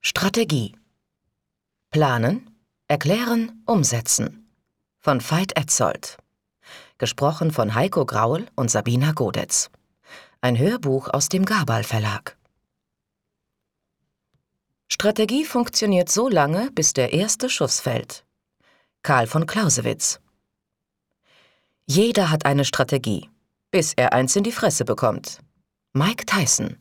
Strategie. Planen, erklären, umsetzen. Von Veit Etzold. Gesprochen von Heiko Graul und Sabina Godetz. Ein Hörbuch aus dem Gabal Verlag. Strategie funktioniert so lange, bis der erste Schuss fällt. Karl von Clausewitz. Jeder hat eine Strategie, bis er eins in die Fresse bekommt. Mike Tyson.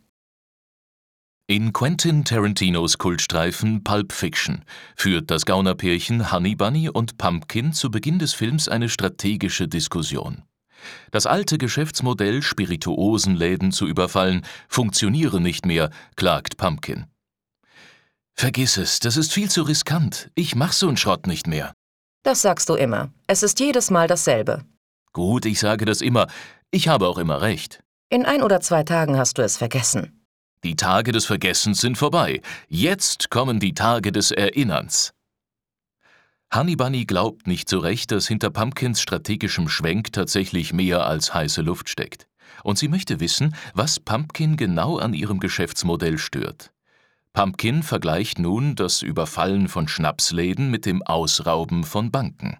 In Quentin Tarantinos Kultstreifen Pulp Fiction führt das Gaunerpärchen Honey Bunny und Pumpkin zu Beginn des Films eine strategische Diskussion. Das alte Geschäftsmodell, Spirituosenläden zu überfallen, funktioniere nicht mehr, klagt Pumpkin. »Vergiss es, das ist viel zu riskant. Ich mach so 'n Schrott nicht mehr.« Das sagst du immer. Es ist jedes Mal dasselbe. »Gut, ich sage das immer. Ich habe auch immer recht.« In 1 oder 2 Tagen hast du es vergessen. Die Tage des Vergessens sind vorbei. Jetzt kommen die Tage des Erinnerns. Honey Bunny glaubt nicht so recht, dass hinter Pumpkins strategischem Schwenk tatsächlich mehr als heiße Luft steckt. Und sie möchte wissen, was Pumpkin genau an ihrem Geschäftsmodell stört. Pumpkin vergleicht nun das Überfallen von Schnapsläden mit dem Ausrauben von Banken.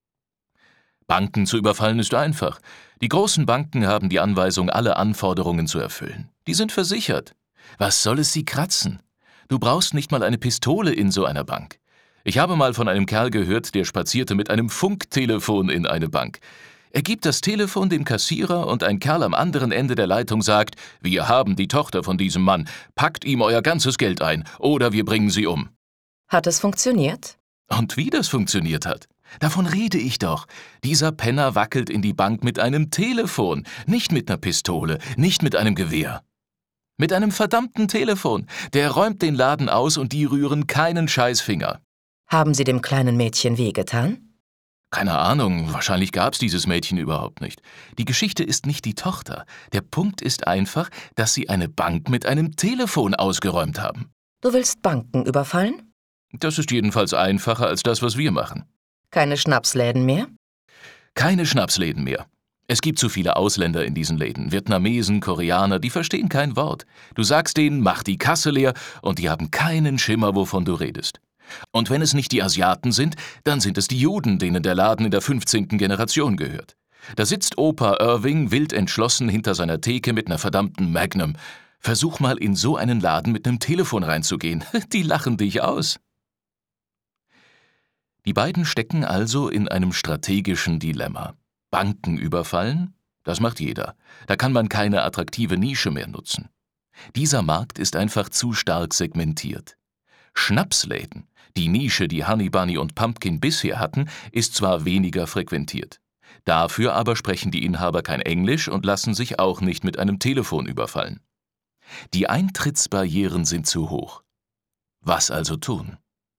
Banken zu überfallen ist einfach. Die großen Banken haben die Anweisung, alle Anforderungen zu erfüllen. Die sind versichert. Was soll es sie kratzen? Du brauchst nicht mal eine Pistole in so einer Bank. Ich habe mal von einem Kerl gehört, der spazierte mit einem Funktelefon in eine Bank. Er gibt das Telefon dem Kassierer und ein Kerl am anderen Ende der Leitung sagt, wir haben die Tochter von diesem Mann, packt ihm euer ganzes Geld ein oder wir bringen sie um. Hat es funktioniert? Und wie das funktioniert hat? Davon rede ich doch. Dieser Penner wackelt in die Bank mit einem Telefon, nicht mit einer Pistole, nicht mit einem Gewehr. Mit einem verdammten Telefon. Der räumt den Laden aus und die rühren keinen Scheißfinger. Haben Sie dem kleinen Mädchen wehgetan? Keine Ahnung, wahrscheinlich gab's dieses Mädchen überhaupt nicht. Die Geschichte ist nicht die Tochter. Der Punkt ist einfach, dass sie eine Bank mit einem Telefon ausgeräumt haben. Du willst Banken überfallen? Das ist jedenfalls einfacher als das, was wir machen. Keine Schnapsläden mehr? Keine Schnapsläden mehr. Es gibt zu viele Ausländer in diesen Läden, Vietnamesen, Koreaner, die verstehen kein Wort. Du sagst denen, mach die Kasse leer und die haben keinen Schimmer, wovon du redest. Und wenn es nicht die Asiaten sind, dann sind es die Juden, denen der Laden in der 15. Generation gehört. Da sitzt Opa Irving wild entschlossen hinter seiner Theke mit einer verdammten Magnum. Versuch mal in so einen Laden mit einem Telefon reinzugehen. Die lachen dich aus. Die beiden stecken also in einem strategischen Dilemma. Banken überfallen? Das macht jeder. Da kann man keine attraktive Nische mehr nutzen. Dieser Markt ist einfach zu stark segmentiert. Schnapsläden, die Nische, die Honey Bunny und Pumpkin bisher hatten, ist zwar weniger frequentiert. Dafür aber sprechen die Inhaber kein Englisch und lassen sich auch nicht mit einem Telefon überfallen. Die Eintrittsbarrieren sind zu hoch. Was also tun?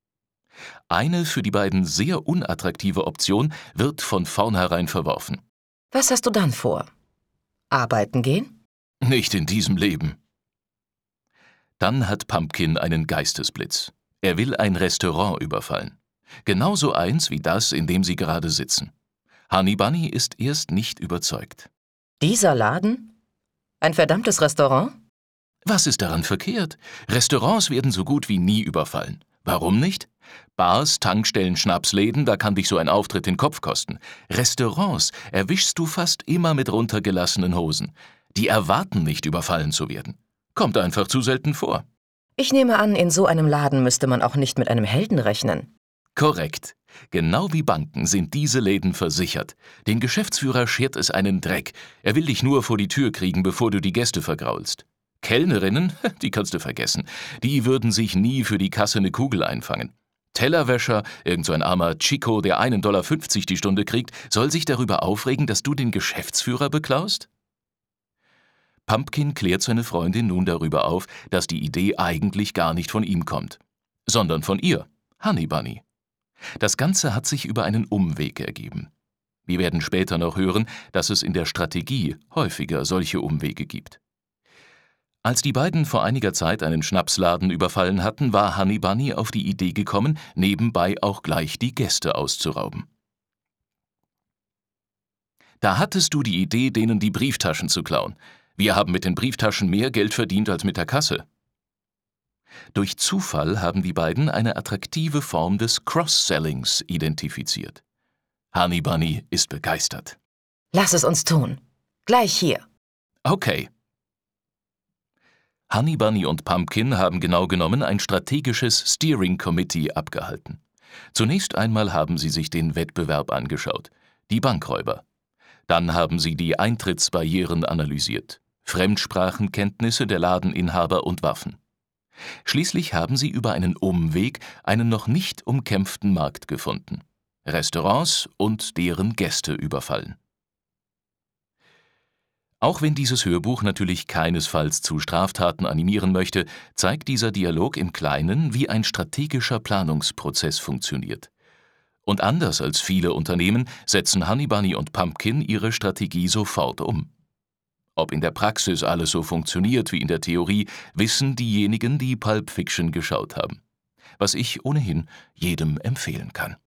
Eine für die beiden sehr unattraktive Option wird von vornherein verworfen. Was hast du dann vor? Arbeiten gehen? Nicht in diesem Leben. Dann hat Pumpkin einen Geistesblitz. Er will ein Restaurant überfallen. Genauso eins wie das, in dem sie gerade sitzen. Honey Bunny ist erst nicht überzeugt. Dieser Laden? Ein verdammtes Restaurant? Was ist daran verkehrt? Restaurants werden so gut wie nie überfallen. Warum nicht? Bars, Tankstellen, Schnapsläden, da kann dich so ein Auftritt den Kopf kosten. Restaurants erwischst du fast immer mit runtergelassenen Hosen. Die erwarten nicht, überfallen zu werden. Kommt einfach zu selten vor. Ich nehme an, in so einem Laden müsste man auch nicht mit einem Helden rechnen. Korrekt. Genau wie Banken sind diese Läden versichert. Den Geschäftsführer schert es einen Dreck. Er will dich nur vor die Tür kriegen, bevor du die Gäste vergraulst. Kellnerinnen, die kannst du vergessen. Die würden sich nie für die Kasse eine Kugel einfangen. Tellerwäscher, irgend so ein armer Chico, der 1,50 $ die Stunde kriegt, soll sich darüber aufregen, dass du den Geschäftsführer beklaust? Pumpkin klärt seine Freundin nun darüber auf, dass die Idee eigentlich gar nicht von ihm kommt, sondern von ihr, Honey Bunny. Das Ganze hat sich über einen Umweg ergeben. Wir werden später noch hören, dass es in der Strategie häufiger solche Umwege gibt. Als die beiden vor einiger Zeit einen Schnapsladen überfallen hatten, war Honey Bunny auf die Idee gekommen, nebenbei auch gleich die Gäste auszurauben. Da hattest du die Idee, denen die Brieftaschen zu klauen. Wir haben mit den Brieftaschen mehr Geld verdient als mit der Kasse. Durch Zufall haben die beiden eine attraktive Form des Cross-Sellings identifiziert. Honey Bunny ist begeistert. Lass es uns tun. Gleich hier. Okay. Honey Bunny und Pumpkin haben genau genommen ein strategisches Steering Committee abgehalten. Zunächst einmal haben sie sich den Wettbewerb angeschaut, die Bankräuber. Dann haben sie die Eintrittsbarrieren analysiert, Fremdsprachenkenntnisse der Ladeninhaber und Waffen. Schließlich haben sie über einen Umweg einen noch nicht umkämpften Markt gefunden, Restaurants und deren Gäste überfallen. Auch wenn dieses Hörbuch natürlich keinesfalls zu Straftaten animieren möchte, zeigt dieser Dialog im Kleinen, wie ein strategischer Planungsprozess funktioniert. Und anders als viele Unternehmen setzen Honey Bunny und Pumpkin ihre Strategie sofort um. Ob in der Praxis alles so funktioniert wie in der Theorie, wissen diejenigen, die Pulp Fiction geschaut haben. Was ich ohnehin jedem empfehlen kann.